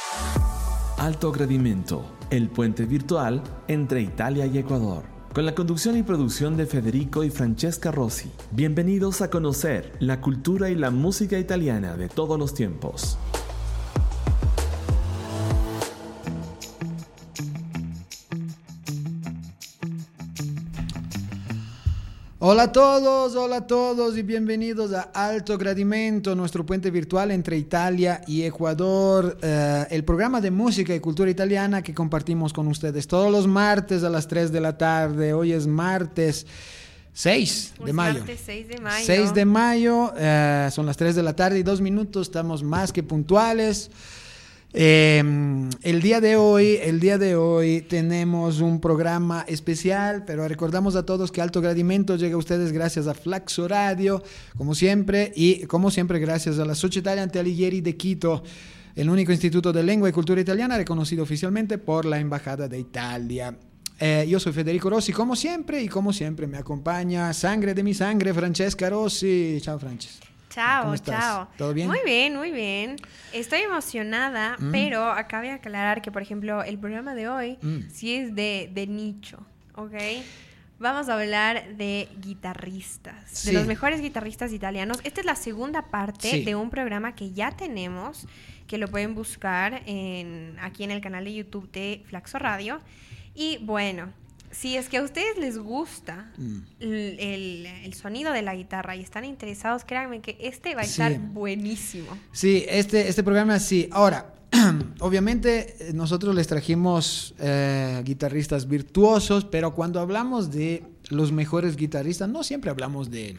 Alto Gradimento, el puente virtual entre Italia y Ecuador. Con la conducción y producción de Federico y Francesca Rossi. Bienvenidos a conocer la cultura y la música italiana de todos los tiempos. Hola a todos y bienvenidos a Alto Gradimento, nuestro puente virtual entre Italia y Ecuador, el programa de música y cultura italiana que compartimos con ustedes todos los martes a las 3 de la tarde. Hoy es martes 6 de mayo. Martes 6 de mayo. 6 de mayo, son las 3 de la tarde y 2 minutos, estamos más que puntuales. El día de hoy tenemos un programa especial, pero recordamos a todos que Alto Gradimento llega a ustedes gracias a Flaxo Radio, como siempre gracias a la Società Ante Alighieri de Quito, el único instituto de lengua y cultura italiana reconocido oficialmente por la Embajada de Italia. Yo soy Federico Rossi, como siempre me acompaña sangre de mi sangre, Francesca Rossi. Ciao, Francesca. Chao, chao. ¿Todo bien? Muy bien. Estoy emocionada, pero acabe de aclarar que, por ejemplo, el programa de hoy sí es de nicho, ¿ok? Vamos a hablar de guitarristas, de los mejores guitarristas italianos. Esta es la segunda parte de un programa que ya tenemos, que lo pueden buscar aquí en el canal de YouTube de Flaxo Radio. Y bueno, si es que a ustedes les gusta el sonido de la guitarra y están interesados, créanme que este va a estar buenísimo. Sí, este programa sí. Ahora, obviamente nosotros les trajimos guitarristas virtuosos, pero cuando hablamos de los mejores guitarristas, no siempre hablamos de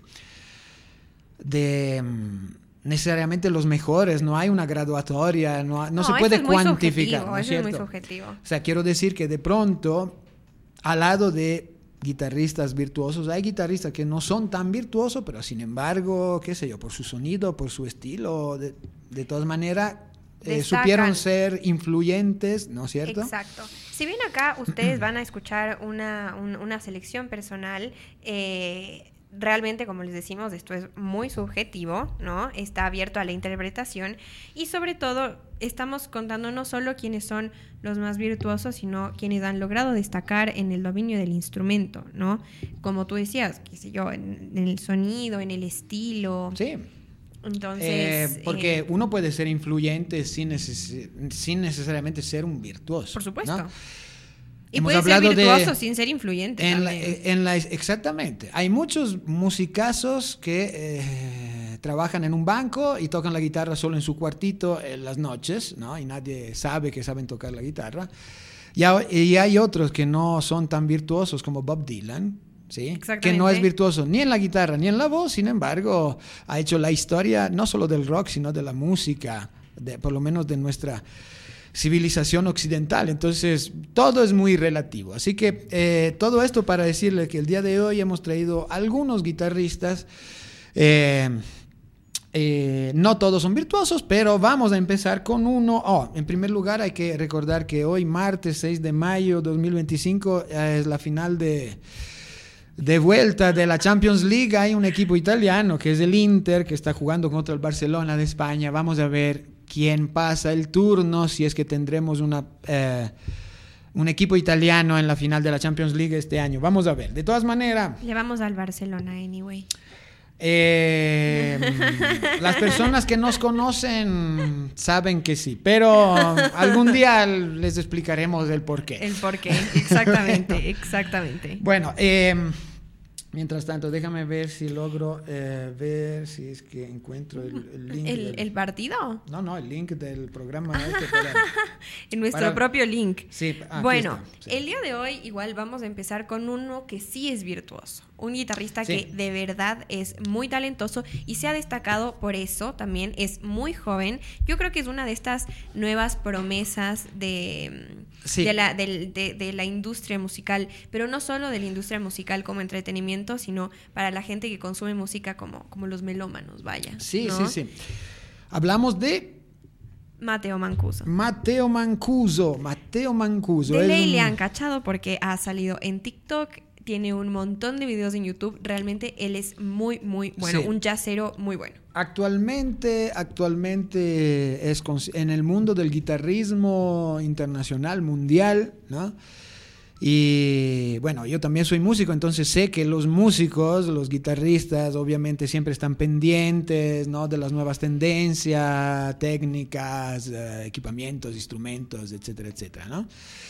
necesariamente los mejores, no hay una graduatoria, no se puede cuantificar, ¿no es cierto? Eso es muy subjetivo. O sea, quiero decir que de pronto, al lado de guitarristas virtuosos, hay guitarristas que no son tan virtuosos, pero sin embargo, qué sé yo, por su sonido, por su estilo, de todas maneras, supieron ser influyentes, ¿no es cierto? Exacto. Si bien acá ustedes van a escuchar una selección personal, realmente, como les decimos, esto es muy subjetivo, ¿no? Está abierto a la interpretación y sobre todo estamos contando no solo quiénes son los más virtuosos, sino quienes han logrado destacar en el dominio del instrumento, ¿no? Como tú decías, qué sé yo, en el sonido, en el estilo. Sí. Entonces, porque uno puede ser influyente sin necesariamente ser un virtuoso. Por supuesto. ¿no? Y puede ser virtuoso sin ser influyente. Exactamente. Hay muchos musicazos que trabajan en un banco y tocan la guitarra solo en su cuartito en las noches, ¿no? Y nadie sabe que saben tocar la guitarra. Y hay otros que no son tan virtuosos como Bob Dylan, ¿sí? Que no es virtuoso ni en la guitarra ni en la voz, sin embargo, ha hecho la historia no solo del rock, sino de la música, por lo menos de nuestra civilización occidental. Entonces todo es muy relativo, así que todo esto para decirles que el día de hoy hemos traído algunos guitarristas, no todos son virtuosos, pero vamos a empezar con uno. En primer lugar hay que recordar que hoy martes 6 de mayo 2025 es la final de vuelta de la Champions League. Hay un equipo italiano que es el Inter, que está jugando contra el Barcelona de España. Vamos a ver quién pasa el turno, si es que tendremos un equipo italiano en la final de la Champions League este año. Vamos a ver. De todas maneras, le vamos al Barcelona anyway. Las personas que nos conocen saben que sí, pero algún día les explicaremos el porqué. El porqué, exactamente. Bueno, mientras tanto, déjame ver si logro ver si es que encuentro el link. ¿El partido? No, el link del programa. En nuestro propio link. Sí, bueno, está, sí. El día de hoy igual vamos a empezar con uno que sí es virtuoso. Un guitarrista que de verdad es muy talentoso y se ha destacado por eso también. Es muy joven. Yo creo que es una de estas nuevas promesas de la industria musical, pero no solo de la industria musical como entretenimiento, sino para la gente que consume música como los melómanos, vaya. Sí, ¿no? sí. Hablamos de Matteo Mancuso. Matteo Mancuso. De ley le han cachado porque ha salido en TikTok tiene un montón de videos en YouTube. Realmente él es muy, muy bueno. Sí. Un jazzero muy bueno. Actualmente es en el mundo del guitarrismo internacional, mundial, ¿no? Y bueno, yo también soy músico, entonces sé que los músicos, los guitarristas, obviamente siempre están pendientes, ¿no? De las nuevas tendencias, técnicas, equipamientos, instrumentos, etcétera, etcétera, ¿no?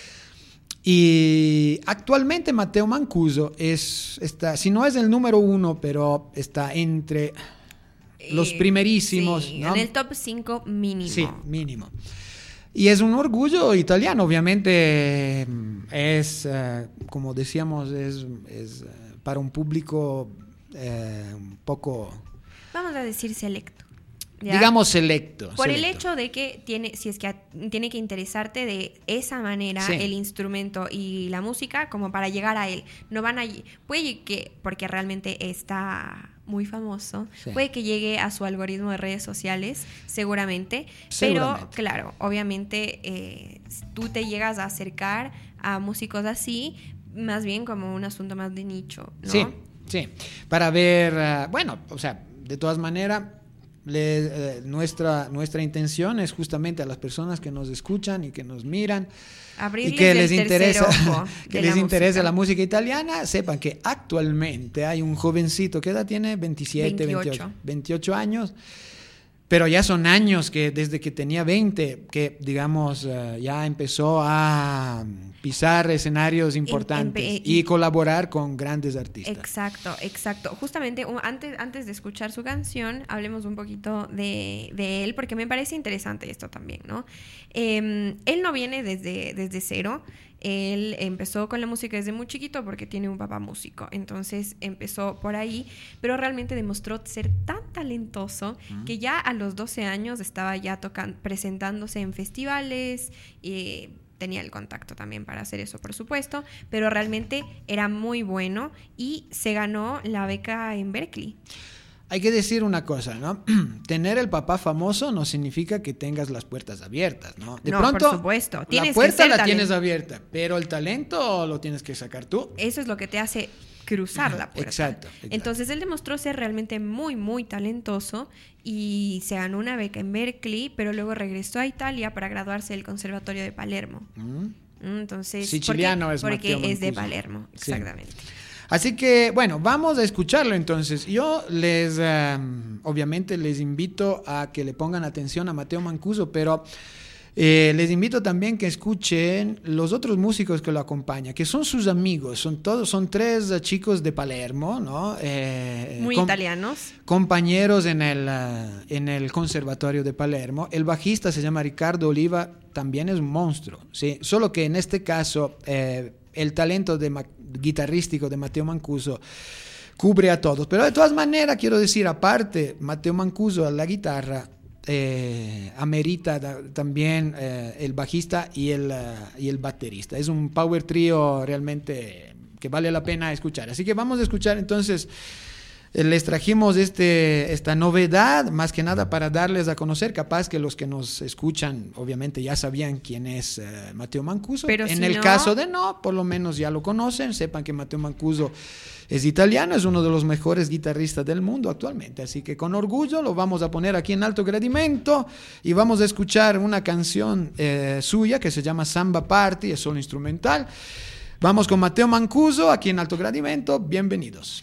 Y actualmente Matteo Mancuso está, si no es el número 1, pero está entre los primerísimos, sí, ¿no? En el top 5 mínimo. Sí, mínimo. Y es un orgullo italiano, obviamente es, como decíamos, es para un público un poco... Vamos a decir selecto. ¿Ya? Digamos selecto. Por el hecho de que tiene que interesarte de esa manera el instrumento y la música como para llegar a él. No van a... Puede que, porque realmente está muy famoso, puede que llegue a su algoritmo de redes sociales, seguramente. Pero claro, obviamente tú te llegas a acercar a músicos así, más bien como un asunto más de nicho, ¿no? Sí. Para ver, bueno, o sea, de todas maneras... nuestra intención es justamente a las personas que nos escuchan y que nos miran abrirles y que les interesa la música italiana, sepan que actualmente hay un jovencito, ¿qué edad tiene? 28 años, pero ya son años que desde que tenía 20 que digamos ya empezó a pisar escenarios importantes y colaborar con grandes artistas. Exacto. Justamente antes de escuchar su canción, hablemos un poquito de él, porque me parece interesante esto también, ¿no? Él no viene desde cero. Él empezó con la música desde muy chiquito porque tiene un papá músico, entonces empezó por ahí, pero realmente demostró ser tan talentoso que ya a los 12 años estaba ya presentándose en festivales y tenía el contacto también para hacer eso, por supuesto, pero realmente era muy bueno y se ganó la beca en Berklee. Hay que decir una cosa, ¿no? Tener el papá famoso no significa que tengas las puertas abiertas, ¿no? De pronto, por supuesto. La puerta la tienes abierta, pero el talento lo tienes que sacar tú. Eso es lo que te hace cruzar la puerta. Exacto. Entonces él demostró ser realmente muy, muy talentoso y se ganó una beca en Berklee, pero luego regresó a Italia para graduarse del Conservatorio de Palermo. Entonces, siciliano es porque Matteo es de Mancuso. Palermo, exactamente. Sí. Así que, bueno, vamos a escucharlo entonces. Yo obviamente les invito a que le pongan atención a Matteo Mancuso, pero les invito también que escuchen los otros músicos que lo acompañan, que son sus amigos, son 3 chicos de Palermo, ¿no? Muy italianos. Compañeros en el Conservatorio de Palermo. El bajista se llama Riccardo Oliva, también es un monstruo, ¿sí? Solo que en este caso el talento guitarrístico de Matteo Mancuso cubre a todos, pero de todas maneras quiero decir, aparte Matteo Mancuso a la guitarra amerita también el bajista y el baterista. Es un power trio realmente que vale la pena escuchar, así que vamos a escuchar entonces. Les trajimos esta novedad, más que nada para darles a conocer, capaz que los que nos escuchan obviamente ya sabían quién es Matteo Mancuso, pero en el caso de no, por lo menos ya lo conocen, sepan que Matteo Mancuso es italiano, es uno de los mejores guitarristas del mundo actualmente, así que con orgullo lo vamos a poner aquí en Alto Gradimento y vamos a escuchar una canción suya que se llama Samba Party, es solo instrumental. Vamos con Matteo Mancuso aquí en Alto Gradimento, bienvenidos.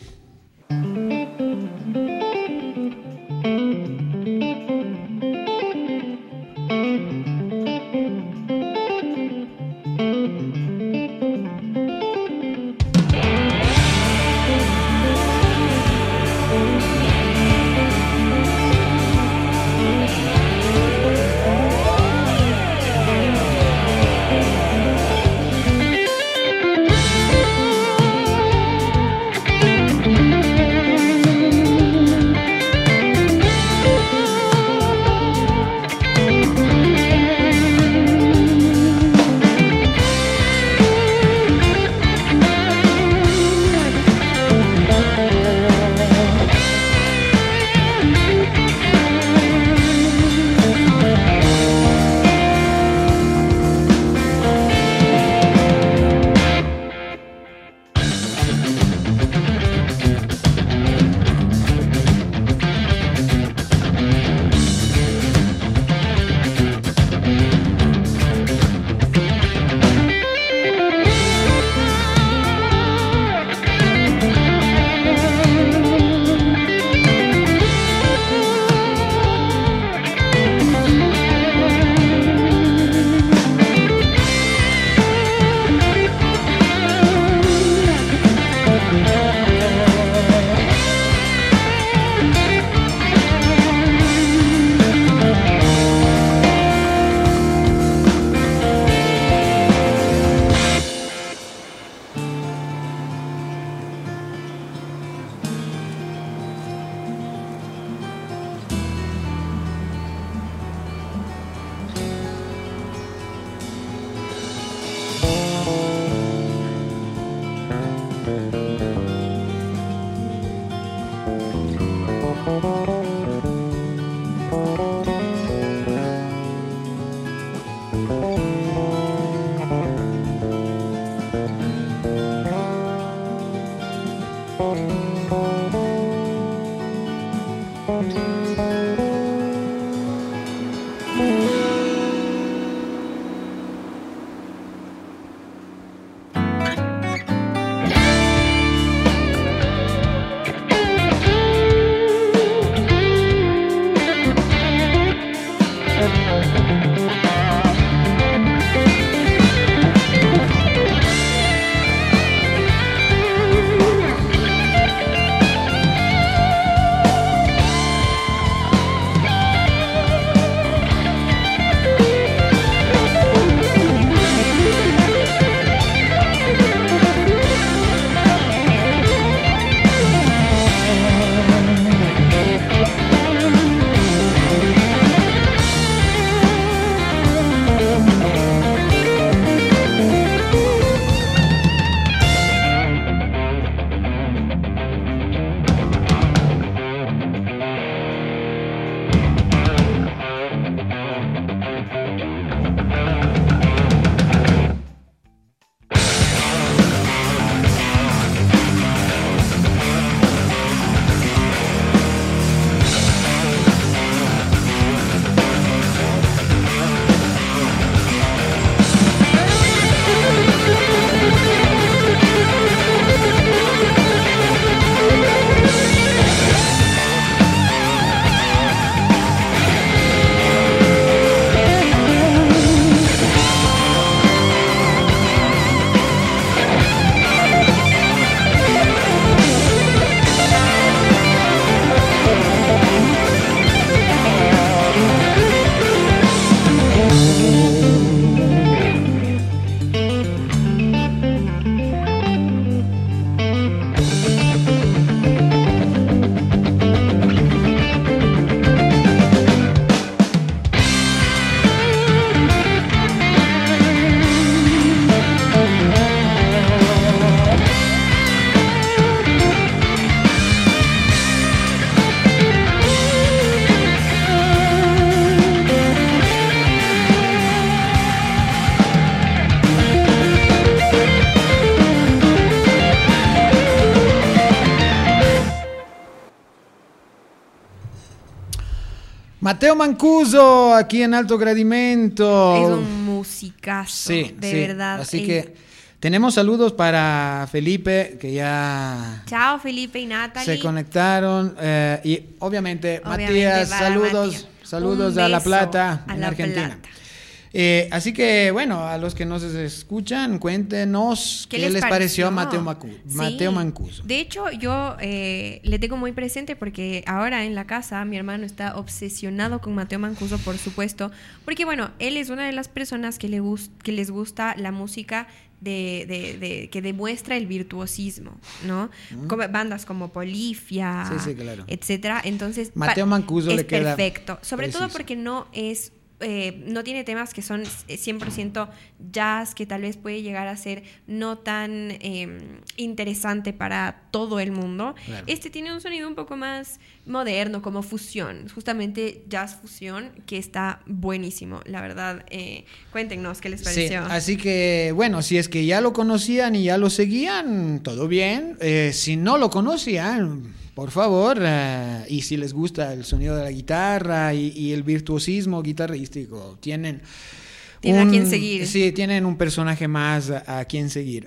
Mateo Mancuso, aquí en Alto Gradimento. Es un musicazo, sí, de verdad. Así que tenemos saludos para Felipe, que ya... Chao, Felipe y Natalie. Se conectaron. Y obviamente Matías, saludos a La Plata, en Argentina. Así que, bueno, a los que nos escuchan, cuéntenos qué les pareció Mateo Mancuso. De hecho, yo le tengo muy presente porque ahora en la casa mi hermano está obsesionado con Mateo Mancuso, por supuesto, porque, bueno, él es una de las personas que les gusta la música que demuestra el virtuosismo, ¿no? Como bandas como Polifia, claro, etcétera. Entonces, Mateo Mancuso le queda perfecto, sobre todo porque no tiene temas que son 100% jazz, que tal vez puede llegar a ser no tan interesante para todo el mundo. Claro. Este tiene un sonido un poco más moderno, como fusión, justamente jazz fusión, que está buenísimo, la verdad. Cuéntenos qué les pareció. Sí, así que, bueno, si es que ya lo conocían y ya lo seguían, todo bien. Si no lo conocían, por favor, y si les gusta el sonido de la guitarra y el virtuosismo guitarrístico, tienen a quien seguir. Sí, tienen un personaje más a quien seguir.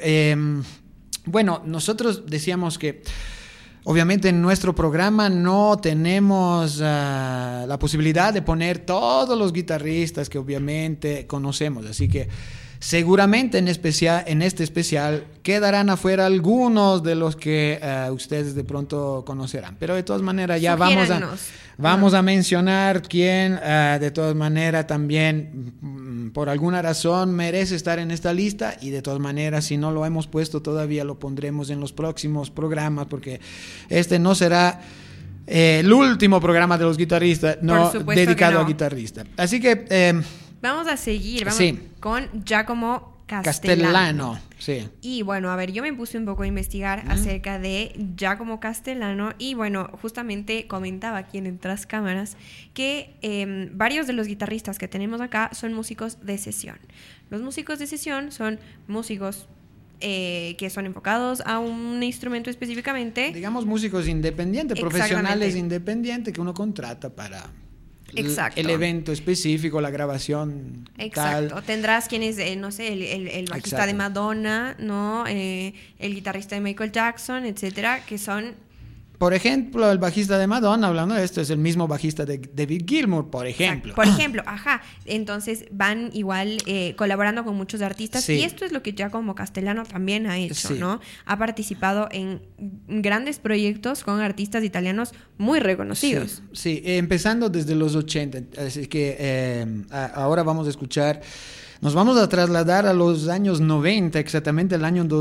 Bueno, nosotros decíamos que obviamente en nuestro programa no tenemos la posibilidad de poner todos los guitarristas que obviamente conocemos, así que seguramente en este especial quedarán afuera algunos de los que ustedes de pronto conocerán. Pero de todas maneras ya vamos a mencionar quién de todas maneras también por alguna razón merece estar en esta lista, y de todas maneras si no lo hemos puesto todavía lo pondremos en los próximos programas, porque este no será el último programa de los guitarristas dedicado a guitarristas. Así que... vamos a seguir con Giacomo Castellano. Sí. Y bueno, a ver, yo me puse un poco a investigar acerca de Giacomo Castellano y bueno, justamente comentaba aquí en Tras Cámaras que varios de los guitarristas que tenemos acá son músicos de sesión. Los músicos de sesión son músicos que son enfocados a un instrumento específicamente. Digamos músicos independientes, profesionales independientes que uno contrata para el evento específico, la grabación. Exacto. Tal. Tendrás quienes, no sé, el bajista de Madonna, ¿no? El guitarrista de Michael Jackson, etcétera, que son... Por ejemplo, el bajista de Madonna, hablando de esto, es el mismo bajista de David Gilmour, por ejemplo. Por ejemplo, ajá. Entonces van igual colaborando con muchos artistas. Sí. Y esto es lo que Giacomo Castellano también ha hecho, Sí. ¿no? Ha participado en grandes proyectos con artistas italianos muy reconocidos. Sí, empezando desde los 80. Así que ahora vamos a escuchar... Nos vamos a trasladar a los años 90, exactamente el año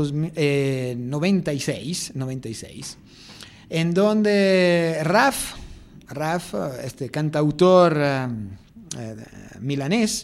96, en donde Raf, este cantautor milanés,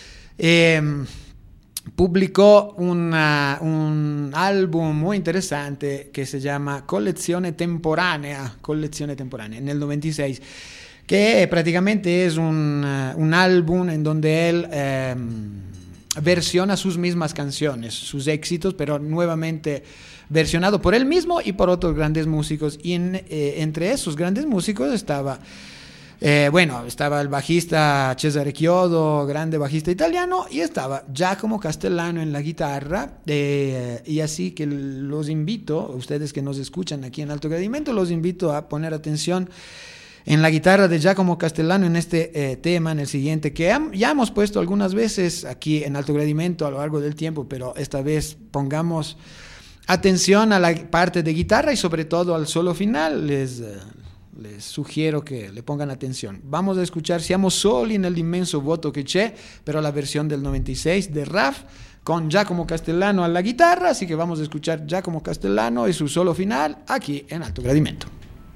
publicó un álbum muy interesante que se llama Collezione Temporanea en el 96, que prácticamente es un álbum en donde él versiona sus mismas canciones, sus éxitos, pero nuevamente versionado por él mismo y por otros grandes músicos. Y entre esos grandes músicos estaba el bajista Cesare Chiodo, grande bajista italiano, y estaba Giacomo Castellano en la guitarra, y así que los invito, ustedes que nos escuchan aquí en Alto Gradimento, los invito a poner atención en la guitarra de Giacomo Castellano en este tema, en el siguiente, que ya hemos puesto algunas veces aquí en Alto Gradimento a lo largo del tiempo, pero esta vez pongamos atención a la parte de guitarra y sobre todo al solo final. Les sugiero que le pongan atención. Vamos a escuchar Siamo soli nell'immenso vuoto che c'è, pero la versión del 96 de Raf con Giacomo Castellano a la guitarra, así que vamos a escuchar Giacomo Castellano y su solo final aquí en Alto Gradimento.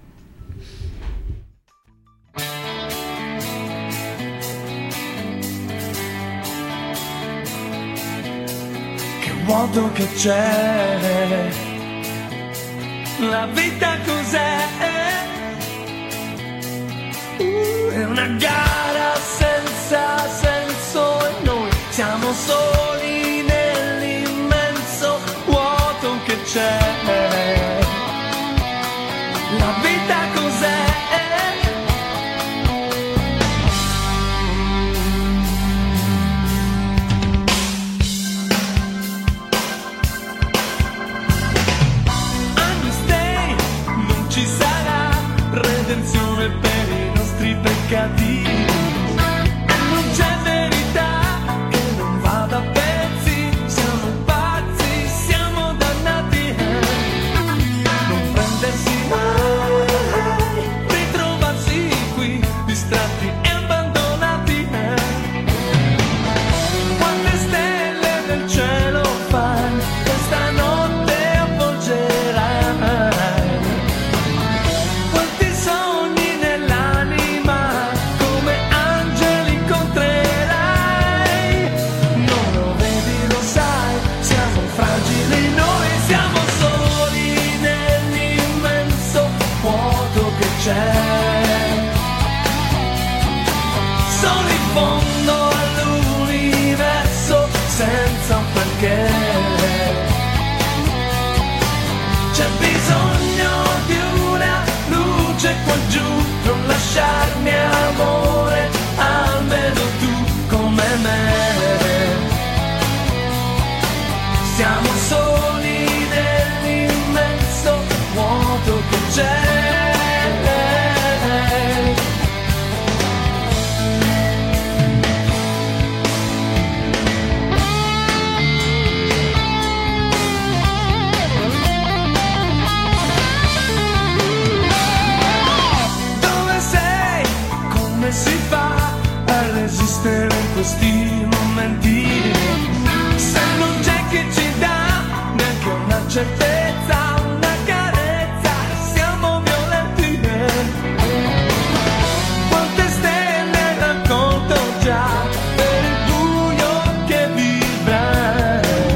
Vuoto che c'è, la vita cos'è? È una gara senza senso e noi siamo soli nell'immenso vuoto che c'è. La vita cos'è? Redenzione per i nostri peccati, non c'è verità che non vada a pezzi, siamo pazzi, siamo dannati, non prendersi mai, ritrovarsi qui, distratti e abbandonati, quante stelle nel cielo fai, questa notte avvolgerai. Sono in fondo all'universo senza un perché. C'è bisogno di una luce qua giù, non lasciarmi amore, almeno tu come me. Siamo soli nell'immenso vuoto che c'è. Si fa a resistere in questi momenti, se non c'è chi ci dà neanche una certezza, una carezza, siamo violenti. Quante stelle raccolto già per il buio che vibra,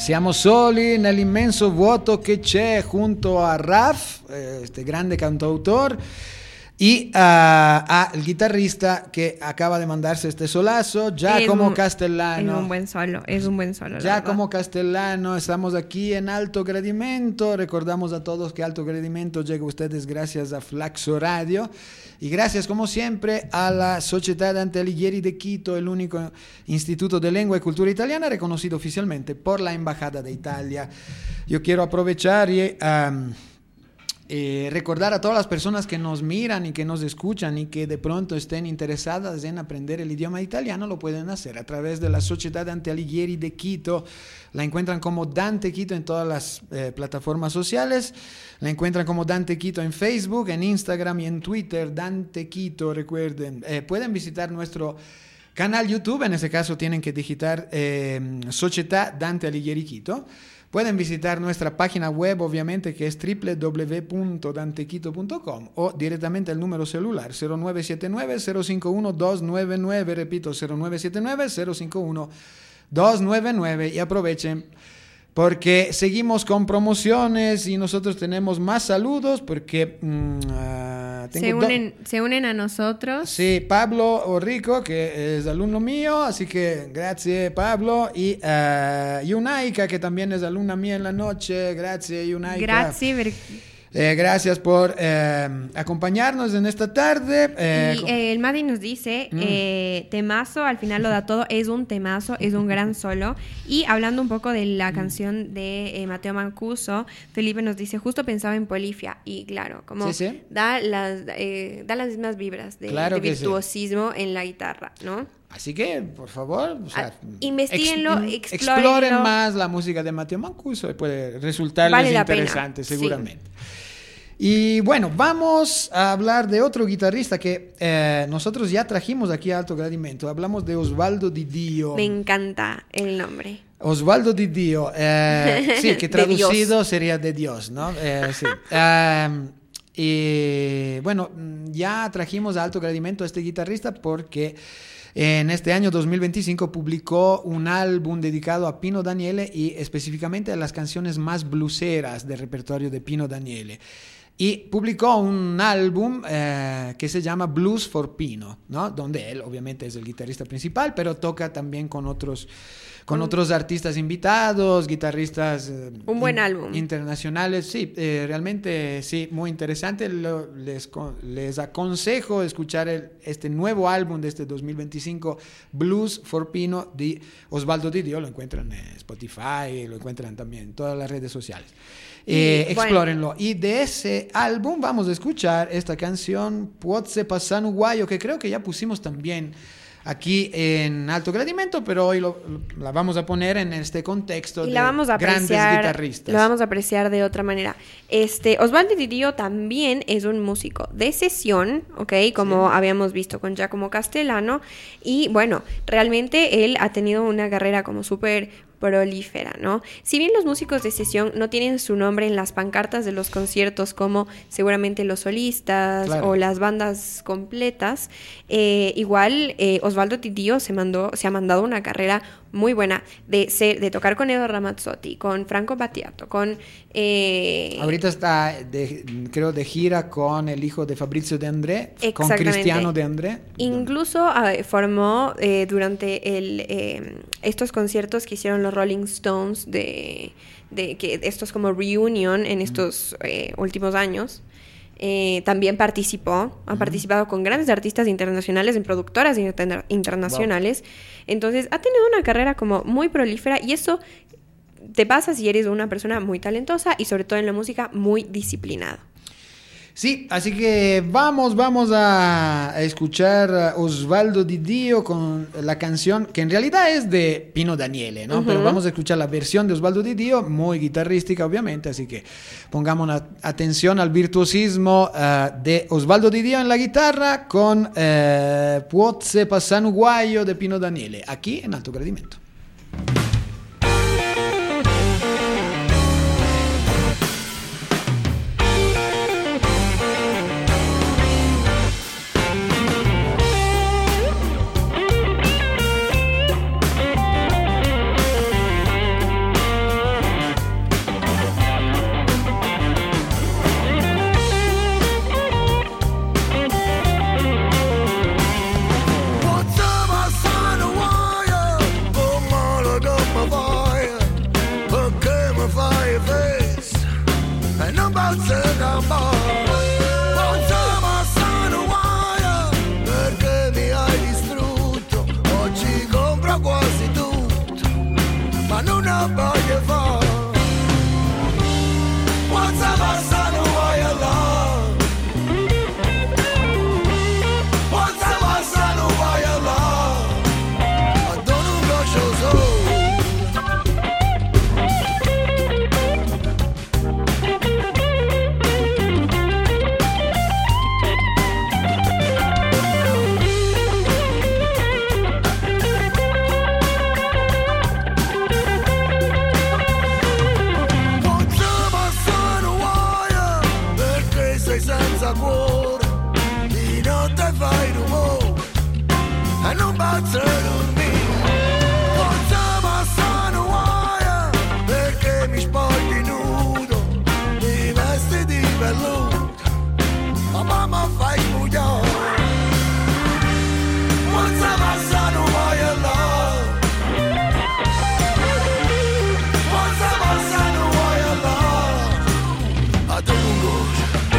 Siamo soli nell'immenso vuoto che c'è junto a Raf, este grande cantautor, y al guitarrista que acaba de mandarse este solazo, Giacomo Castellano. Es un buen solo. Giacomo Castellano, estamos aquí en Alto Gradimento. Recordamos a todos que Alto Gradimento llega a ustedes gracias a Flaxo Radio y gracias, como siempre, a la Società Dante Alighieri de Quito, el único instituto de lengua y cultura italiana reconocido oficialmente por la Embajada de Italia. Yo quiero aprovechar y recordar a todas las personas que nos miran y que nos escuchan y que de pronto estén interesadas en aprender el idioma italiano, lo pueden hacer a través de la Società Dante Alighieri de Quito. La encuentran como Dante Quito en todas las plataformas sociales. La encuentran como Dante Quito en Facebook, en Instagram y en Twitter. Dante Quito, recuerden. Pueden visitar nuestro canal YouTube. En ese caso tienen que digitar Società Dante Alighieri Quito. Pueden visitar nuestra página web, obviamente, que es www.dantequito.com o directamente el número celular 0979-051-299, repito, 0979-051-299, y aprovechen porque seguimos con promociones y nosotros tenemos más saludos porque se unen a nosotros. Sí, Pablo Orrico, que es alumno mío, así que gracias, Pablo. Y Yunaika, que también es alumna mía en la noche. Gracias, Yunaika. Gracias por acompañarnos en esta tarde. Y el Madi nos dice, temazo, al final lo da todo, es un temazo, es un gran solo. Y hablando un poco de la canción de Matteo Mancuso, Felipe nos dice, justo pensaba en Polifia. Y claro, como ¿Sí? Da las mismas vibras de virtuosismo en la guitarra, ¿no? Así que, por favor, investiguenlo, exploren más la música de Matteo Mancuso, puede resultarles interesante, seguramente. Sí. Y bueno, vamos a hablar de otro guitarrista que nosotros ya trajimos aquí a Alto Gradimento. Hablamos de Osvaldo Di Dio. Me encanta el nombre. Osvaldo Di Dio, sí, que traducido sería de Dios, ¿no? Sí. Y bueno, ya trajimos a Alto Gradimento a este guitarrista porque en este año 2025 publicó un álbum dedicado a Pino Daniele y específicamente a las canciones más blueseras del repertorio de Pino Daniele. Y publicó un álbum que se llama Blues for Pino, ¿no? Donde él obviamente es el guitarrista principal, pero toca también con otros artistas invitados, guitarristas un buen álbum internacionales. Sí, realmente sí, muy interesante. Les aconsejo escuchar este nuevo álbum de este 2025, Blues for Pino, de Osvaldo Di Dio. Lo encuentran en Spotify, lo encuentran también en todas las redes sociales. Explórenlo. Bueno. Y de ese álbum vamos a escuchar esta canción Pozze Passano Guaio, que creo que ya pusimos también aquí en Alto Gradimento, pero hoy la vamos a poner en este contexto de grandes guitarristas. Lo vamos a apreciar de otra manera. Osvaldo Di Dio también es un músico de sesión, ¿ok? Como habíamos visto con Giacomo Castellano. Y bueno, realmente él ha tenido una carrera como súper prolífera, ¿no? Si bien los músicos de sesión no tienen su nombre en las pancartas de los conciertos como seguramente los solistas o las bandas completas, igual Osvaldo Di Dio se ha mandado una carrera muy buena de tocar con Edo Ramazzotti, con Franco Battiato, con... Ahorita está, creo, de gira con el hijo de Fabrizio De André, con Cristiano De André. Incluso formó durante estos conciertos que hicieron los Rolling Stones, que estos como reunion en estos últimos años. También ha participado con grandes artistas internacionales, en productoras internacionales. Wow. Entonces ha tenido una carrera como muy prolífera, y eso te pasa si eres una persona muy talentosa y sobre todo en la música muy disciplinada. Sí, así que vamos a escuchar a Osvaldo Di Dio con la canción que en realidad es de Pino Daniele, ¿no? Pero vamos a escuchar la versión de Osvaldo Di Dio, muy guitarrística obviamente, así que pongamos atención al virtuosismo de Osvaldo Di Dio en la guitarra con Pozze Passano Guaio de Pino Daniele, aquí en Alto Gradimento. cuore, di notte fai rumore e non posso dormire. Forse passano guaia perché mi spogli nudo, mi vesti di velluto, ma mamma fai sbugliare. Forse passano guaia là, forse passano guaia là, a te non goce.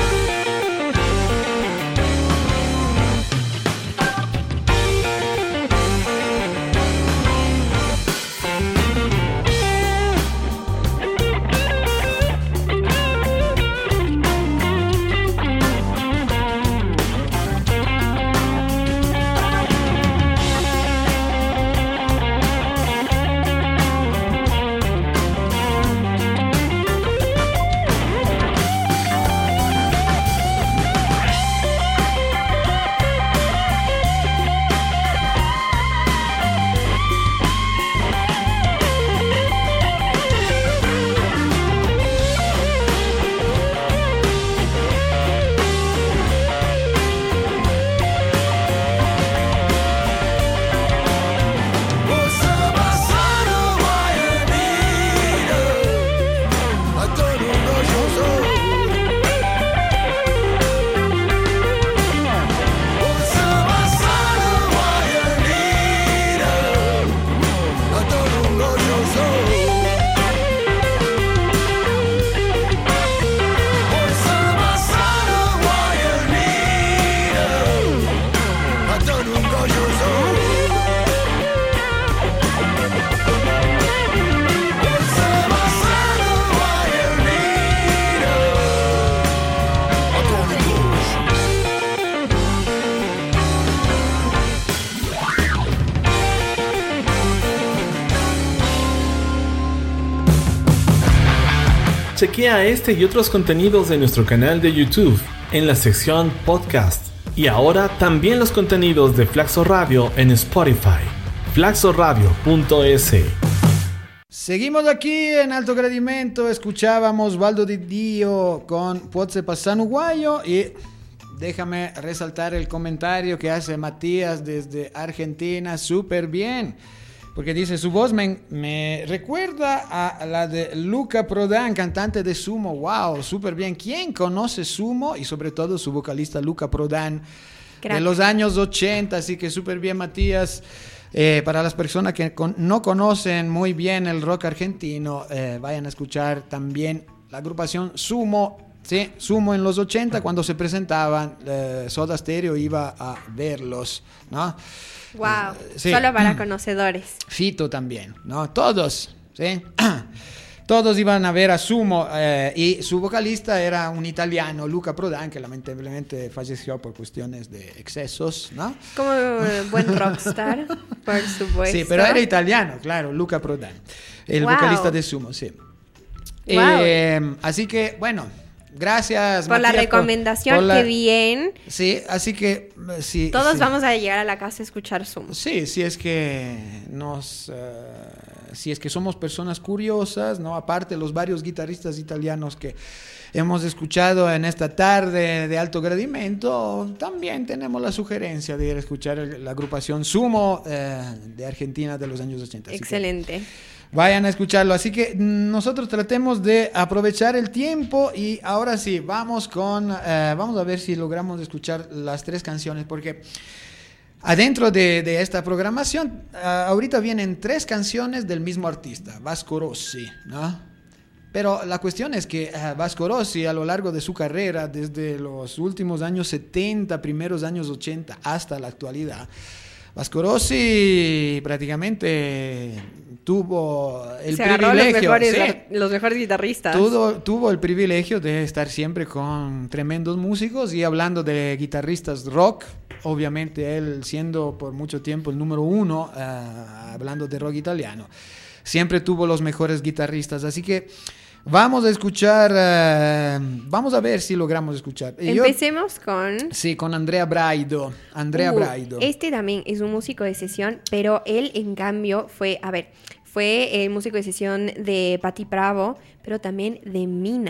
Chequea este y otros contenidos de nuestro canal de YouTube en la sección Podcast. Y ahora también los contenidos de Flaxo Radio en Spotify. flaxoradio.es. Seguimos aquí en Alto Gradimento. Escuchábamos Baldo Di Dio con Pozze Passano Guaio. Y déjame resaltar el comentario que hace Matías desde Argentina. Súper bien. Porque dice, su voz me recuerda a la de Luca Prodan, cantante de Sumo. ¡Wow! Súper bien. ¿Quién conoce Sumo? Y sobre todo su vocalista Luca Prodan, de los años 80. Así que súper bien, Matías. Para las personas que no conocen muy bien el rock argentino, vayan a escuchar también la agrupación Sumo. Sí, Sumo en los 80, cuando se presentaban, Soda Stereo iba a verlos, ¿no? Wow, sí. Solo para conocedores. Fito también, ¿no? Todos, ¿sí? Todos iban a ver a Sumo, y su vocalista era un italiano, Luca Prodan, que lamentablemente falleció por cuestiones de excesos, ¿no? Como buen rockstar, por supuesto. Sí, pero era italiano, claro, Luca Prodan, el vocalista de Sumo, sí. Wow. Así que, bueno, gracias, por Matías, la recomendación, qué bien. Sí, así que sí. Todos sí. vamos a llegar a la casa a escuchar Sumo. Sí, si es que si es que somos personas curiosas, ¿no? Aparte los varios guitarristas italianos que hemos escuchado en esta tarde de Alto Gradimento, también tenemos la sugerencia de ir a escuchar la agrupación Sumo de Argentina de los años 80. Así excelente. Vayan a escucharlo. Así que nosotros tratemos de aprovechar el tiempo y ahora sí, vamos a ver si logramos escuchar las 3 canciones, porque adentro de esta programación ahorita vienen 3 canciones del mismo artista, Vasco Rossi, ¿no? Pero la cuestión es que Vasco Rossi, a lo largo de su carrera, desde los últimos años 70, primeros años 80 hasta la actualidad, Vasco Rossi prácticamente tuvo el privilegio, los mejores guitarristas. Tuvo el privilegio de estar siempre con tremendos músicos, y hablando de guitarristas rock, obviamente él siendo por mucho tiempo el número 1, hablando de rock italiano, siempre tuvo los mejores guitarristas. Así que vamos a escuchar, vamos a ver si logramos escuchar. Empecemos con... Sí, con Andrea Braido. Braido. Este también es un músico de sesión, pero él en cambio fue el músico de sesión de Patti Bravo, pero también de Mina.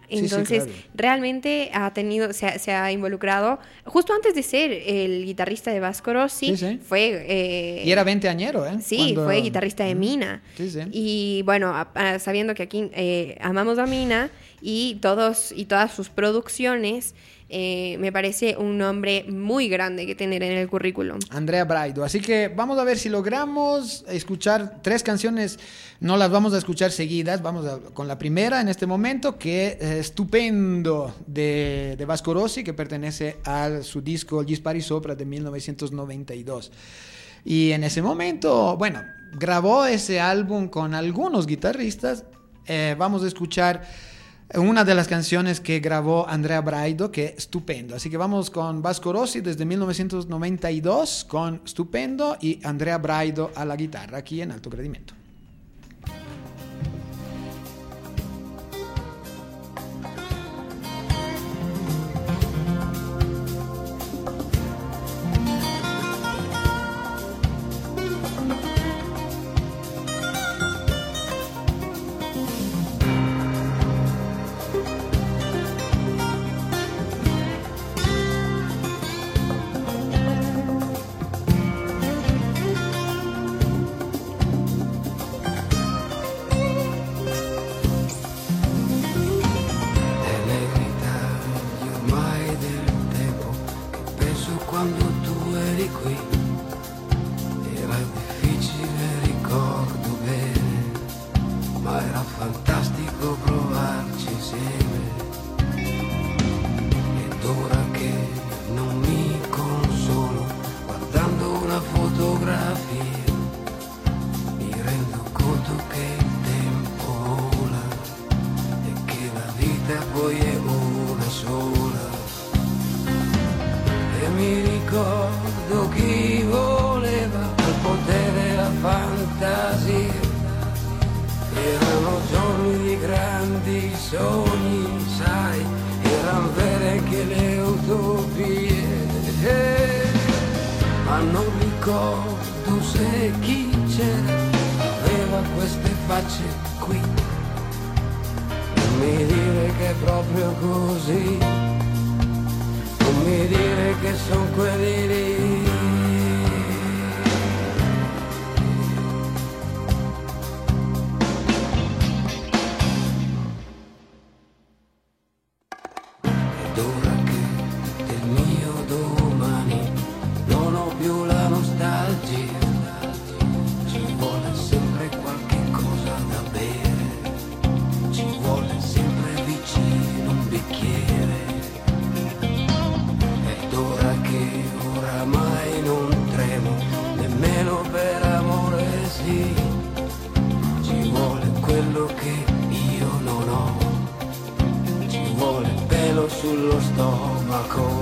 Entonces, sí, claro. realmente se ha involucrado, justo antes de ser el guitarrista de Vasco Rossi, Sí. fue... Y era veinteañero, ¿eh? Sí, fue guitarrista de Mina. Sí. Y bueno, sabiendo que aquí amamos a Mina y todas sus producciones, me parece un nombre muy grande que tener en el currículum. Andrea Braido. Así que vamos a ver si logramos escuchar 3 canciones. No las vamos a escuchar seguidas. Con la primera en este momento, que es Stupendo de Vasco Rossi, que pertenece a su disco Gli Spari Sopra de 1992. Y en ese momento, bueno, grabó ese álbum con algunos guitarristas. Vamos a escuchar una de las canciones que grabó Andrea Braido, que es Stupendo. Así que vamos con Vasco Rossi desde 1992 con Stupendo y Andrea Braido a la guitarra aquí en Alto Gradimento. Sullo stomaco,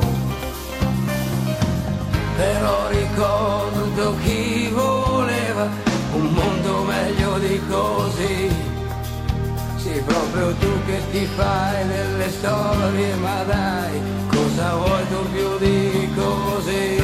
però ricordo chi voleva un mondo meglio di così. Sì, proprio tu che ti fai delle storie, ma dai, cosa vuoi tu più di così?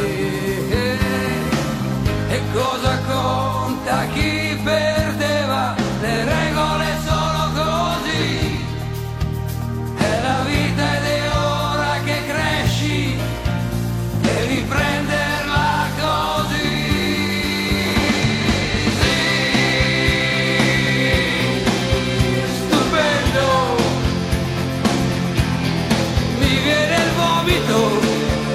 E cosa conta chi perdeva, le regole sono così, è la vita ed è ora che cresci, devi prenderla così. Sì, stupendo, mi viene il vomito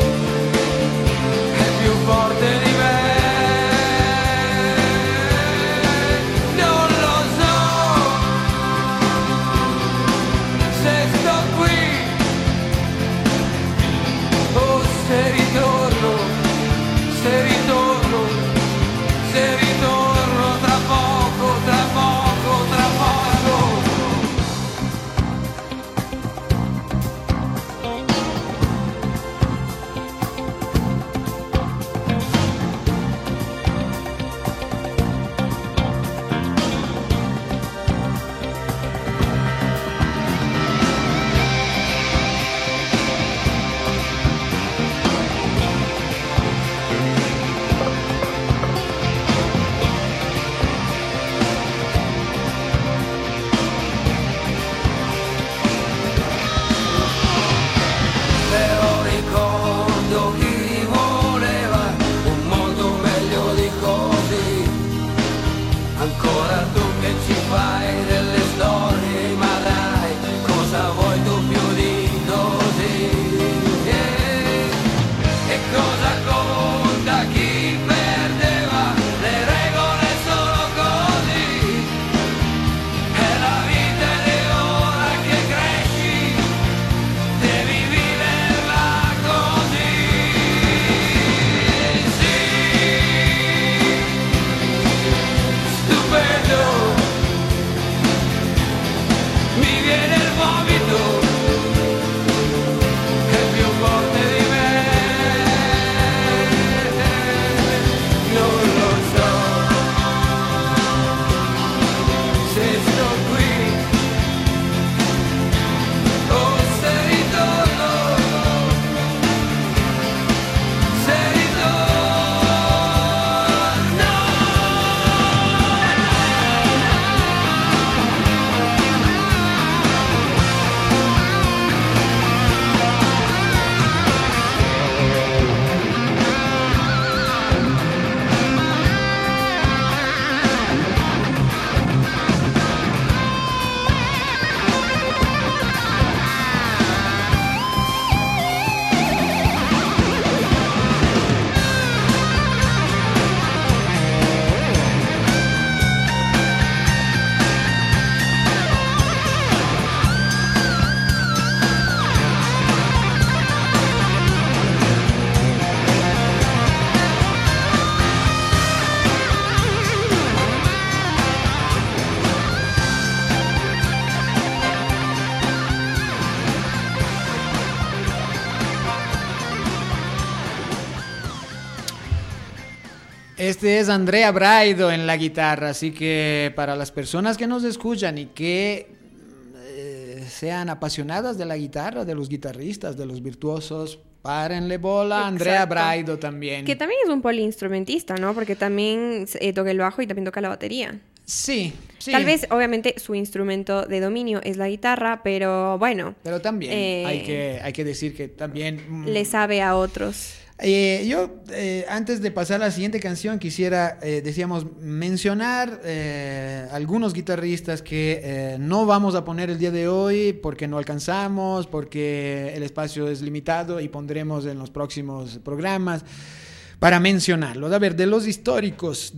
Este es Andrea Braido en la guitarra, así que para las personas que nos escuchan y que sean apasionadas de la guitarra, de los guitarristas, de los virtuosos, párenle bola a Andrea Braido también. Que también es un poliinstrumentista, ¿no? Porque también toca el bajo y también toca la batería. Sí, sí. Tal vez, obviamente, su instrumento de dominio es la guitarra, pero bueno. Pero también hay que decir que también... le sabe a otros. Yo, antes de pasar a la siguiente canción, quisiera, decíamos, mencionar algunos guitarristas que no vamos a poner el día de hoy porque no alcanzamos, porque el espacio es limitado y pondremos en los próximos programas para mencionarlos. A ver, de los históricos.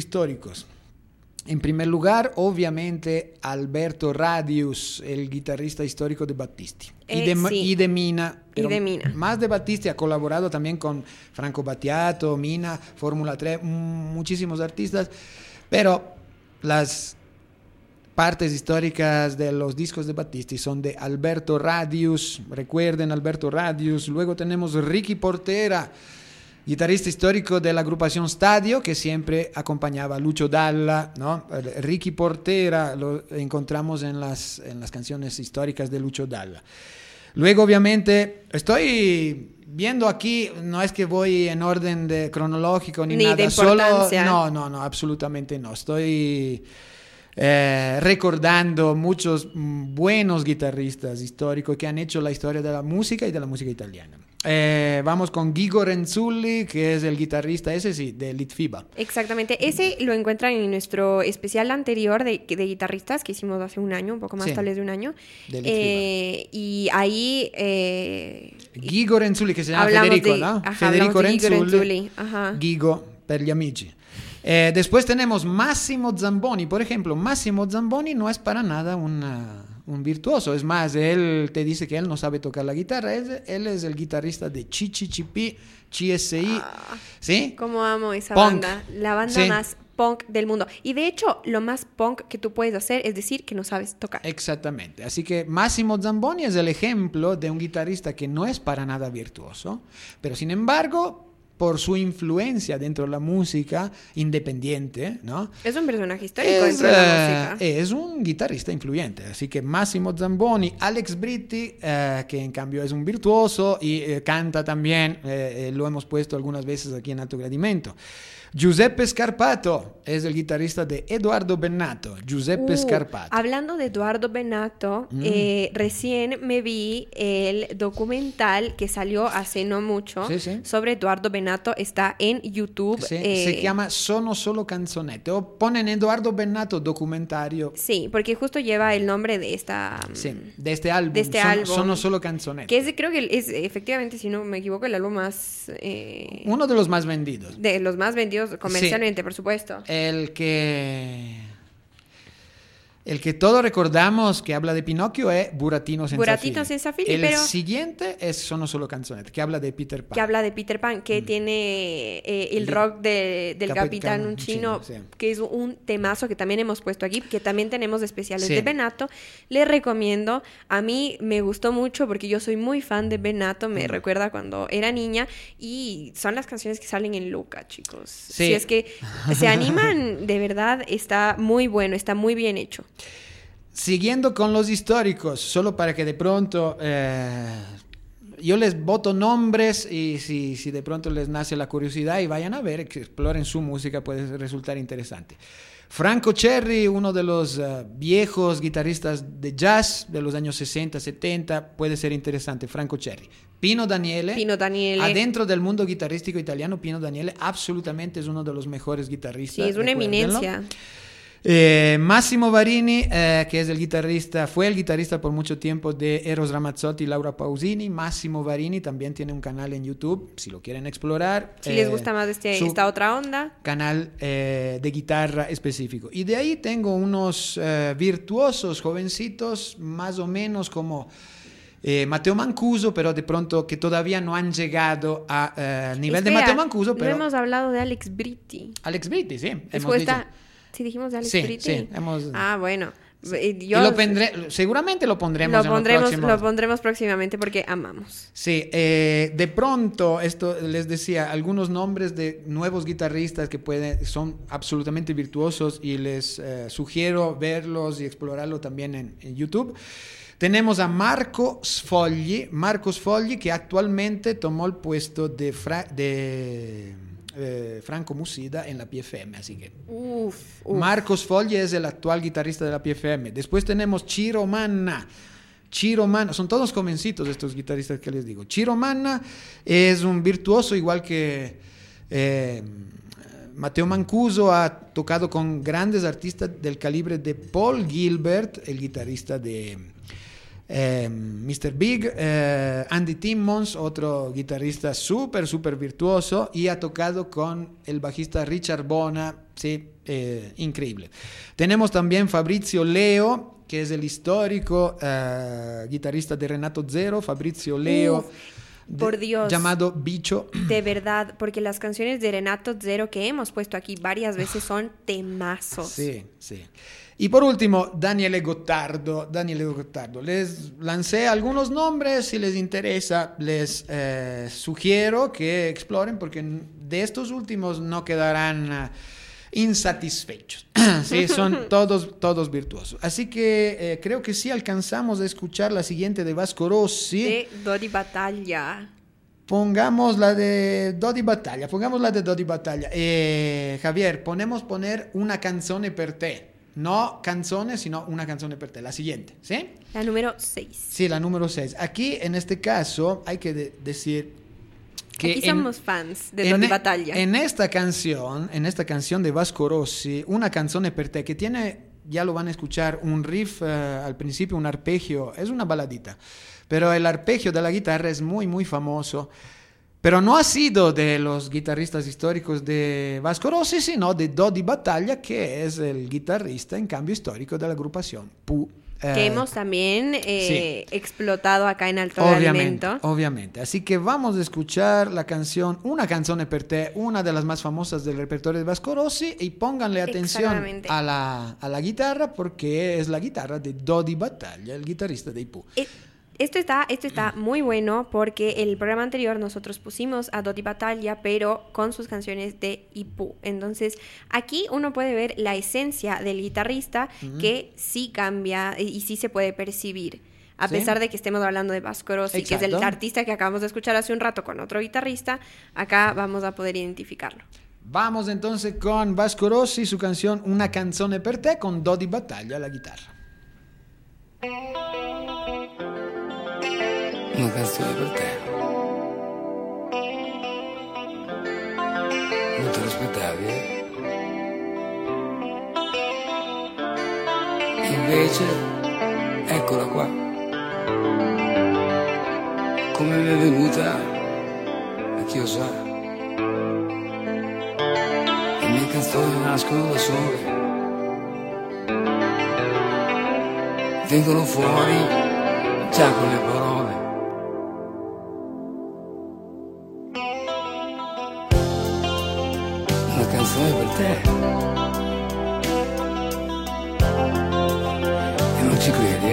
En primer lugar, obviamente, Alberto Radius, el guitarrista histórico de Battisti. Y de Mina. Más de Battisti, ha colaborado también con Franco Battiato, Mina, Fórmula 3, muchísimos artistas. Pero las partes históricas de los discos de Battisti son de Alberto Radius. Recuerden, Alberto Radius. Luego tenemos Ricky Portera, guitarrista histórico de la agrupación Stadio, que siempre acompañaba a Lucio Dalla, ¿no? Ricky Portera lo encontramos en las canciones históricas de Lucio Dalla. Luego, obviamente, estoy viendo aquí, no es que voy en orden cronológico ni nada. De importancia. No, absolutamente no. Estoy recordando muchos buenos guitarristas históricos que han hecho la historia de la música y de la música italiana. Vamos con Guigo Renzulli, que es el guitarrista, ese sí, de Litfiba. Exactamente, ese lo encuentran en nuestro especial anterior de guitarristas que hicimos hace un año, un poco más, sí, tal vez de un año. De Litfiba. Y ahí... Guigo Renzulli, que se llama Federico, ¿no? Federico Renzulli. Guigo per gli amici. Después tenemos Massimo Zamboni, por ejemplo. Massimo Zamboni no es para nada un virtuoso, es más, él te dice que él no sabe tocar la guitarra, él es el guitarrista de CCCP, CSI, ¿sí? Cómo amo esa punk. Banda, la banda más punk del mundo. Y de hecho, lo más punk que tú puedes hacer es decir que no sabes tocar. Exactamente, así que Massimo Zamboni es el ejemplo de un guitarrista que no es para nada virtuoso, pero sin embargo, por su influencia dentro de la música independiente, ¿no? Es un personaje histórico dentro de la música. Es un guitarrista influyente. Así que Massimo Zamboni, Alex Britti, que en cambio es un virtuoso y canta también, lo hemos puesto algunas veces aquí en Alto Gradimento. Giuseppe Scarpato es el guitarrista de Edoardo Bennato. Giuseppe Scarpato. Hablando de Edoardo Bennato, recién me vi el documental que salió hace no mucho sobre Edoardo Bennato. Está en YouTube. Se llama Sono Solo Canzonette. O ponen Edoardo Bennato documentario. Sí, porque justo lleva el nombre de de este álbum. Sono Solo Canzonette. Que creo que es efectivamente, si no me equivoco, el álbum más... uno de los más vendidos. De los más vendidos comercialmente, por supuesto. El que todos recordamos que habla de Pinocchio es Burattino senza figli. El siguiente es Sono Solo Canzonette, que habla de Peter Pan. Que tiene el rock del Capitán Uncino, que es un temazo que también hemos puesto aquí, que también tenemos especiales de Bennato. Les recomiendo. A mí me gustó mucho porque yo soy muy fan de Bennato, me recuerda cuando era niña, y son las canciones que salen en Luca, chicos. Si es que se animan, de verdad, está muy bueno, está muy bien hecho. Siguiendo con los históricos, solo para que de pronto yo les boto nombres y si de pronto les nace la curiosidad y vayan a ver, que exploren su música, puede resultar interesante. Franco Cherry, uno de los viejos guitarristas de jazz de los años 60, 70, puede ser interesante, Franco Cherry. Pino Daniele. Adentro del mundo guitarrístico italiano, Pino Daniele absolutamente es uno de los mejores guitarristas. Sí, es una eminencia. Massimo Varini, que es fue el guitarrista por mucho tiempo de Eros Ramazzotti y Laura Pausini. Massimo Varini también tiene un canal en YouTube, si lo quieren explorar. Si les gusta más esta otra onda. Canal de guitarra específico. Y de ahí tengo unos virtuosos jovencitos, más o menos como Matteo Mancuso, pero de pronto que todavía no han llegado a nivel de Matteo Mancuso. Pero no hemos hablado de Alex Britti. Alex Britti, sí. Sí, dijimos de Alex Britti. Sí, bueno. Seguramente lo pondremos Lo pondremos próximamente porque amamos. Sí, de pronto, esto les decía, algunos nombres de nuevos guitarristas que son absolutamente virtuosos y les sugiero verlos y explorarlo también en YouTube. Tenemos a Marco Sfogli, que actualmente tomó el puesto de Franco Musida en la PFM, así que Marco Sfogli es el actual guitarrista de la PFM. Después tenemos Ciro Manna, son todos jovencitos estos guitarristas que les digo. Ciro Manna es un virtuoso igual que Matteo Mancuso, ha tocado con grandes artistas del calibre de Paul Gilbert, el guitarrista de Mr. Big, Andy Timmons, otro guitarrista súper virtuoso, y ha tocado con el bajista Richard Bona, sí, increíble. Tenemos también Fabrizio Leo, que es el histórico guitarrista de Renato Zero, Fabrizio Leo. Por Dios. Llamado Bicho. De verdad, porque las canciones de Renato Zero que hemos puesto aquí varias veces son temazos. Sí. Y por último, Daniele Gottardo. Les lancé algunos nombres, si les interesa, les sugiero que exploren, porque de estos últimos no quedarán insatisfechos. Sí, son todos virtuosos. Así que creo que sí alcanzamos a escuchar la siguiente de Vasco Rossi. De Dodi Battaglia. Pongamos la de Dodi Battaglia. Javier, poner una canzone per te. No canzone, sino una canzone per te. La siguiente, ¿sí? La número 6. Sí, la número 6. Aquí, en este caso, hay que decir que aquí somos fans de Dodi Battaglia. En esta canción de Vasco Rossi, una canzone per te, que tiene, ya lo van a escuchar, un riff al principio, un arpegio, es una baladita, pero el arpegio de la guitarra es muy famoso. Pero no ha sido de los guitarristas históricos de Vasco Rossi, sino de Dodi Battaglia, que es el guitarrista, en cambio, histórico de la agrupación Pooh. Que hemos también explotado acá en Alto de Alimento. Obviamente. Así que vamos a escuchar una canzone per te, una de las más famosas del repertorio de Vasco Rossi, y pónganle atención a la guitarra, porque es la guitarra de Dodi Battaglia, el guitarrista de Pooh. Esto está muy bueno porque el programa anterior nosotros pusimos a Dodi Battaglia, pero con sus canciones de Pooh. Entonces, aquí uno puede ver la esencia del guitarrista que sí cambia y sí se puede percibir. A pesar de que estemos hablando de Vasco Rossi, que es el artista que acabamos de escuchar hace un rato con otro guitarrista, acá vamos a poder identificarlo. Vamos entonces con Vasco Rossi, su canción Una canzone per te, con Dodi Battaglia a la guitarra. Una canzone per te. Non te l'aspettavi, Invece, eccola qua. Come mi è venuta, a chi lo sa. Le mie canzoni nascono da sole. Vengono fuori già con le parole. Una canzone per te. E non ci credi,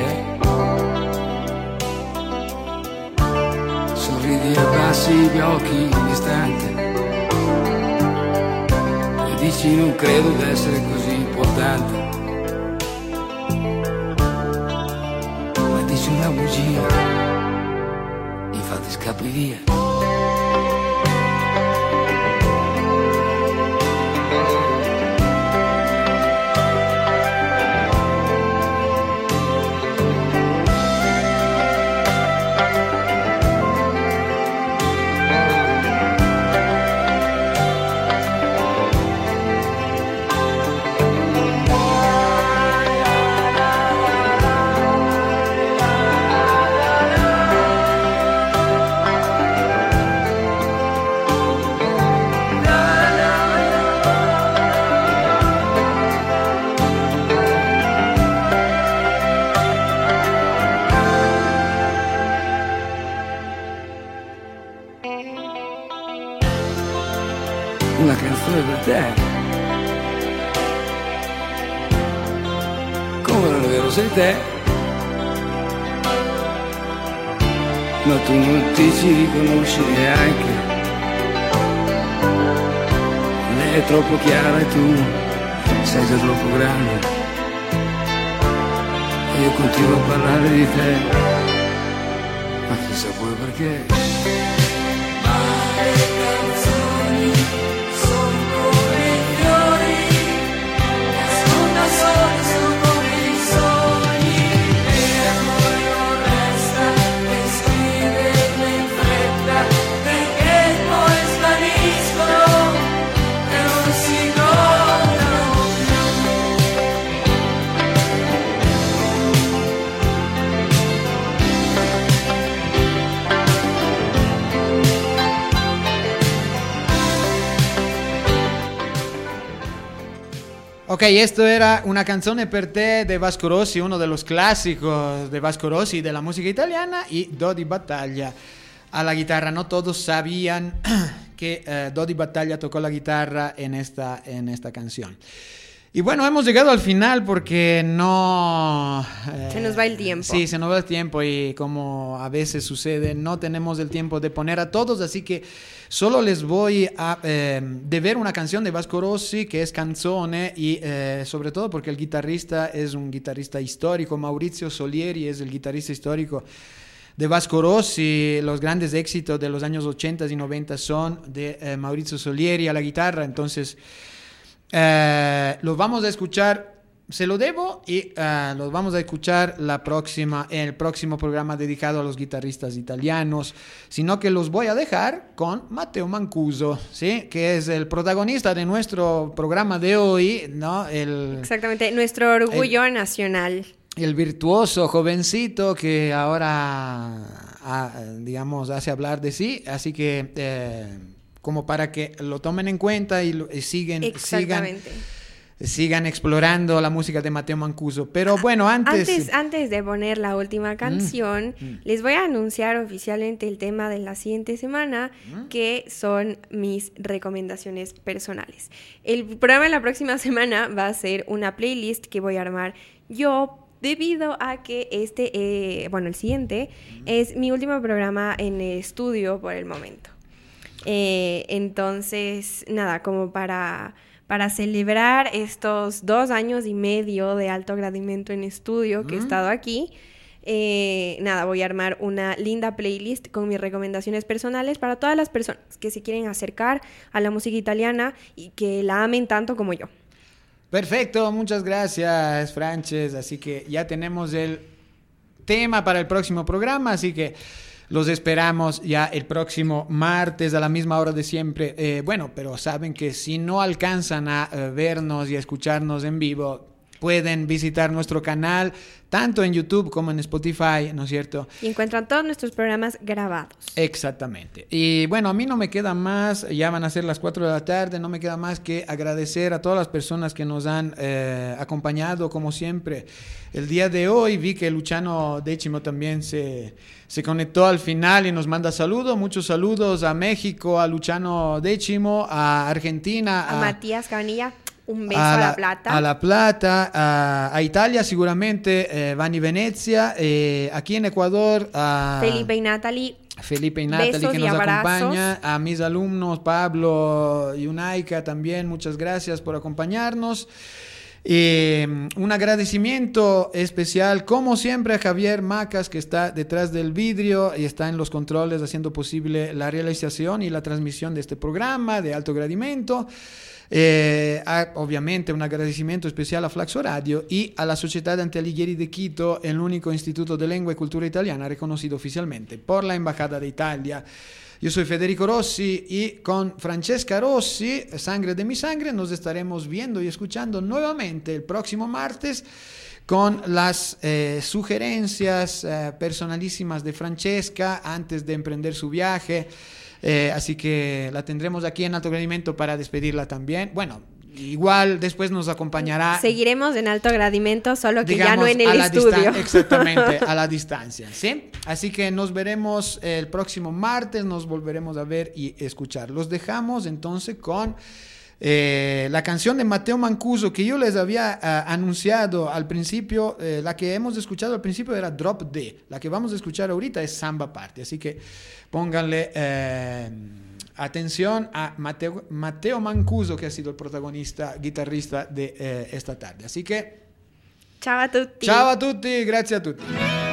Sorridi e abbassi gli occhi un istante e dici non credo d'essere così importante. Ma dici una bugia, infatti scappi via. Una canzone per te. Come non è vero sei te, ma tu non ti ci riconosci neanche. Lei è troppo chiara e tu sei già troppo grande, e io continuo a parlare di te, ma chissà poi perché. Ok, esto era Una canzone per te de Vasco Rossi, uno de los clásicos de Vasco Rossi de la música italiana, y Do Di Battaglia a la guitarra. No todos sabían que Do Di Battaglia tocó la guitarra en esta canción. Y bueno, hemos llegado al final porque no... se nos va el tiempo. Sí, se nos va el tiempo y como a veces sucede, no tenemos el tiempo de poner a todos, así que solo les voy a deber una canción de Vasco Rossi que es Canzone y sobre todo porque el guitarrista es un guitarrista histórico, Maurizio Solieri es el guitarrista histórico de Vasco Rossi. Los grandes éxitos de los años 80 y 90 son de Maurizio Solieri a la guitarra, entonces... los vamos a escuchar, se lo debo, y los vamos a escuchar en el próximo programa dedicado a los guitarristas italianos, sino que los voy a dejar con Matteo Mancuso, ¿sí? Que es el protagonista de nuestro programa de hoy, ¿no? Exactamente, nuestro orgullo nacional. El virtuoso jovencito que ahora, digamos, hace hablar de sí, así que... como para que lo tomen en cuenta y sigan explorando la música de Matteo Mancuso. Pero bueno, antes de poner la última canción, les voy a anunciar oficialmente el tema de la siguiente semana, que son mis recomendaciones personales. El programa de la próxima semana va a ser una playlist que voy a armar yo, debido a que el siguiente es mi último programa en estudio por el momento. Entonces, nada, como para celebrar estos 2 años y medio de alto gradimento en estudio que he estado aquí, voy a armar una linda playlist con mis recomendaciones personales para todas las personas que se quieren acercar a la música italiana y que la amen tanto como yo. Perfecto, muchas gracias, Frances. Así que ya tenemos el tema para el próximo programa, así que los esperamos ya el próximo martes a la misma hora de siempre. Pero saben que si no alcanzan a vernos y a escucharnos en vivo, pueden visitar nuestro canal, tanto en YouTube como en Spotify, ¿no es cierto? Y encuentran todos nuestros programas grabados. Exactamente. Y bueno, a mí no me queda más, ya van a ser las 4 de la tarde, no me queda más que agradecer a todas las personas que nos han acompañado, como siempre. El día de hoy vi que Luciano Decimo también se conectó al final y nos manda saludos. Muchos saludos a México, a Luciano Decimo, a Argentina. A Matías Cabanilla. Un beso a La Plata. A La Plata, a Italia seguramente, Vanni Venezia, aquí en Ecuador, a Felipe y Natalie que nos acompaña, a mis alumnos Pablo y Unaika también, muchas gracias por acompañarnos. Un agradecimiento especial, como siempre, a Javier Macas, que está detrás del vidrio y está en los controles haciendo posible la realización y la transmisión de este programa de alto gradimento. Obviamente un agradecimiento especial a Flaxo Radio y a la Sociedad Dante Alighieri de Quito, el único instituto de lengua y cultura italiana reconocido oficialmente por la Embajada de Italia. Yo soy Federico Rossi y con Francesca Rossi, Sangre de mi Sangre, nos estaremos viendo y escuchando nuevamente el próximo martes con las sugerencias personalísimas de Francesca antes de emprender su viaje. Así que la tendremos aquí en Alto Gradimento para despedirla también. Bueno, igual después nos acompañará. Seguiremos en Alto Gradimento, solo que digamos, ya no en el estudio. Exactamente, a la distancia, ¿sí? Así que nos veremos el próximo martes, nos volveremos a ver y escuchar. Los dejamos entonces con La canción de Matteo Mancuso que yo les había anunciado al principio, la que hemos escuchado al principio era Drop D. La que vamos a escuchar ahorita es Samba Party. Así que pónganle atención a Matteo Mancuso, que ha sido el protagonista, guitarrista de esta tarde. Así que ciao a tutti. Ciao a tutti, grazie a tutti.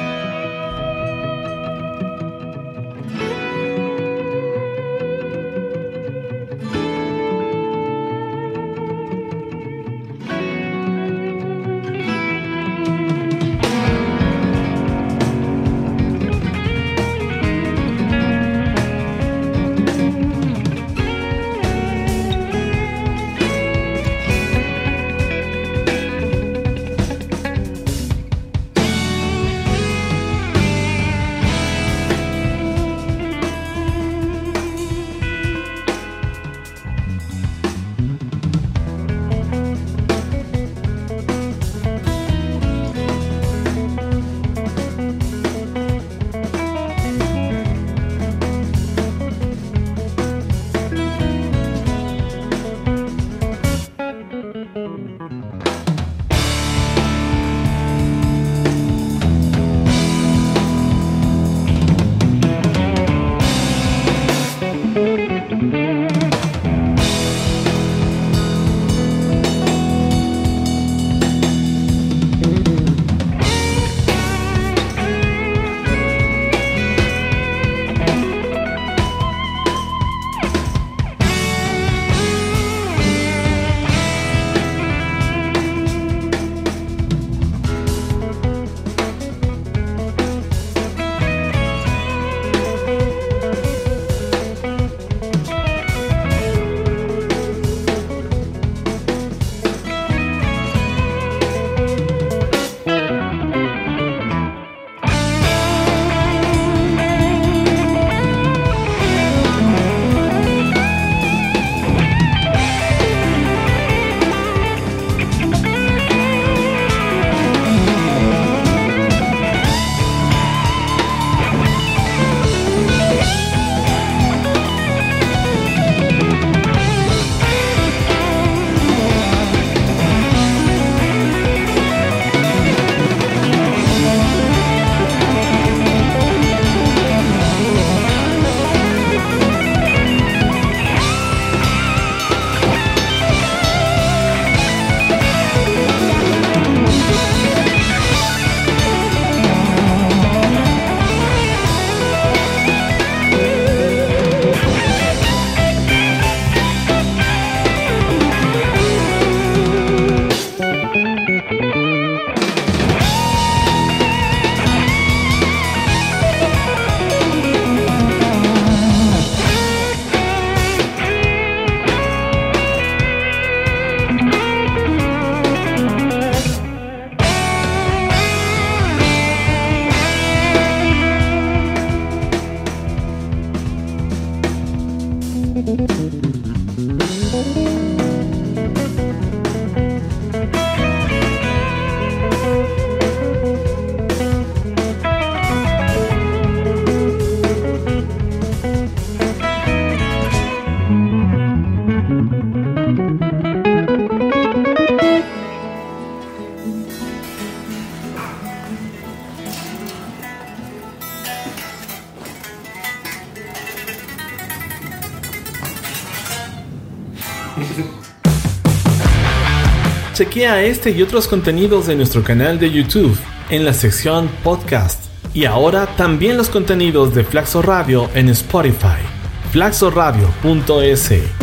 Chequea este y otros contenidos de nuestro canal de YouTube en la sección Podcast. Y ahora también los contenidos de Flaxo Radio en Spotify. flaxoradio.es